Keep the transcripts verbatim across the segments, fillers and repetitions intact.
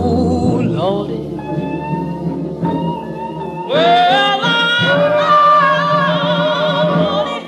Oh, Lordy. Well, Lordy.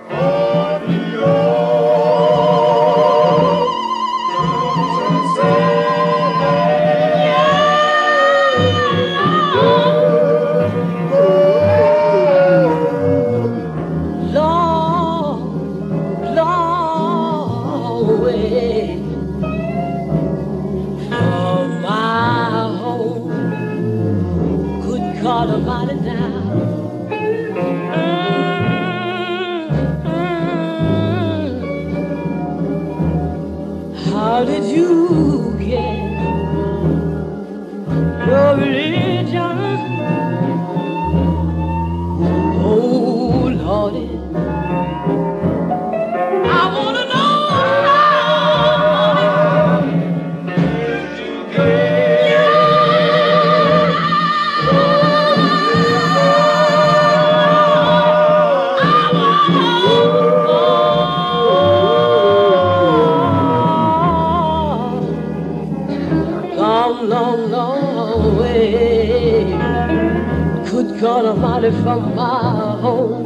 God Almighty now. Mm-hmm. How did you get your religion? Oh, Lordy. I wanna know. Long, long, long way. Good God Almighty, from my home.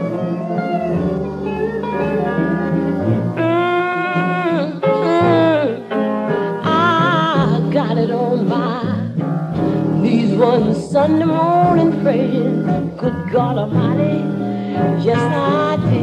Mm-hmm. I got it on my knees one Sunday morning praying. Good God Almighty, yes I did.